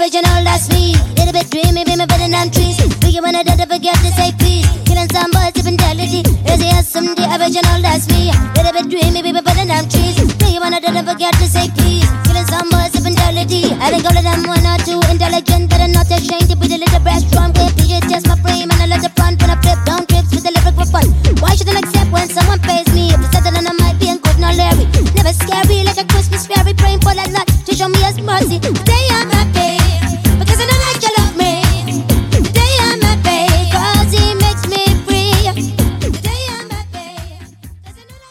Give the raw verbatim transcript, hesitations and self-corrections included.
original, that's me. Little bit dreamy, be me better than trees. Do you wanna do to forget to say peace? Killing some boys, sipping delicate. Is he some the original, that's me. Little bit dreamy, be me better than trees. Do you wanna do to forget to say peace? Killing some boys, sipping delicate. I think all of them one or two intelligent, but I'm not ashamed to be the little breast drum. Can't be just my frame and I let the front when I flip down trips with the lyric for fun. Why should I accept when someone pays me? If it's settled on I might be good, not Larry. Never scary like a Christmas fairy, praying for that lot to show me his mercy. Stay up.